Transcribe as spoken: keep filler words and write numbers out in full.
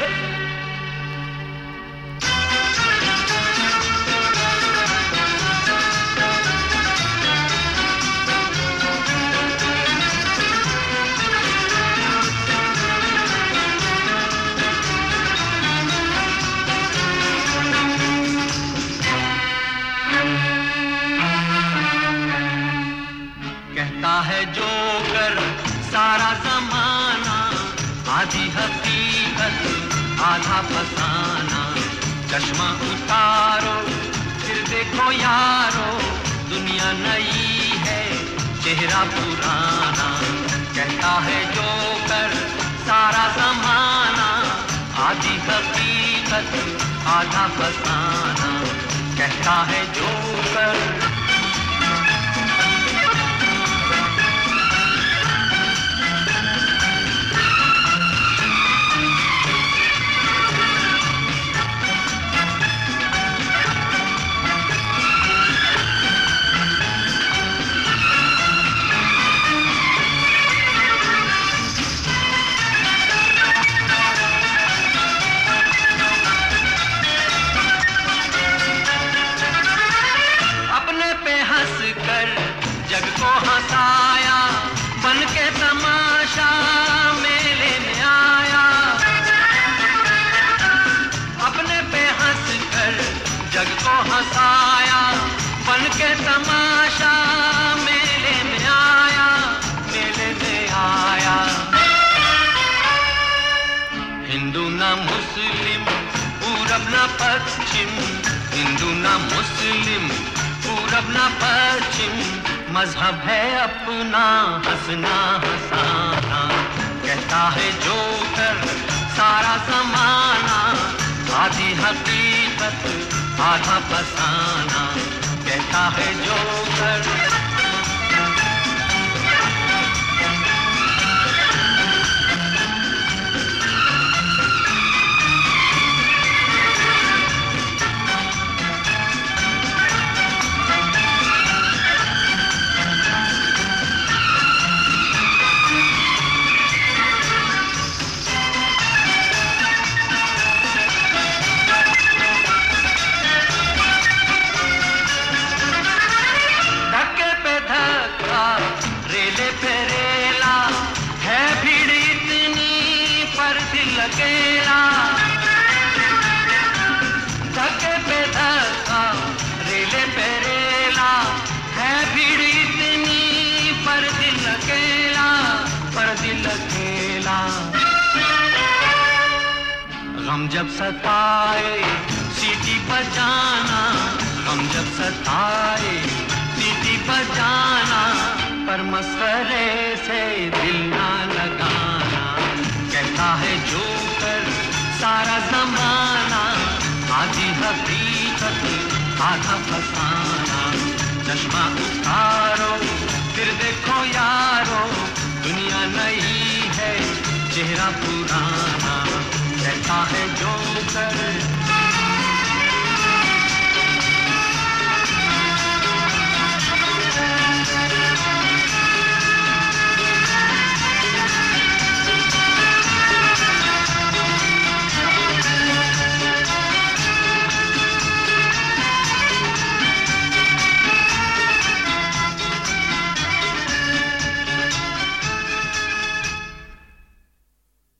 कहता है जोकर सारा जमाना, आधी हकीकत आधा फसाना। चश्मा उतारो फिर देखो यारो, दुनिया नई है चेहरा पुराना। कहता है जोकर सारा जमाना, आधी हकीकत आधा फसाना। कहता है जोकर जग को हंसाया, बन के तमाशा मेले में आया। अपने पे हंस कर जग को हंसाया, बन के तमाशा मेले में आया, मेले में आया। हिंदू ना मुस्लिम, पूरब ना पश्चिम, हिंदू ना मुस्लिम, पूरब ना पश्चिम। मजहब है अपना हंसना हंसाना। कहता है जोकर सारा जमाना, आधी हकीकत आधा फसाना। कहता है जोकर रेले पे रेला है, भीड़ इतनी पर दिल अकेला। धक्के पे धक्का रेले पे रेला है, भीड़ इतनी पर दिल अकेला, पर दिल अकेला। गम जब सताए सीटी बजाना, गम जब सताए सीटी बजाना। पर मस्करे से दिल ना लगाना। कहता है जोकर सारा जमाना, आधी हकीकत आधा फसाना। चश्मा उतारो फिर देखो यारो, दुनिया नई है चेहरा पुराना। कहता है जोकर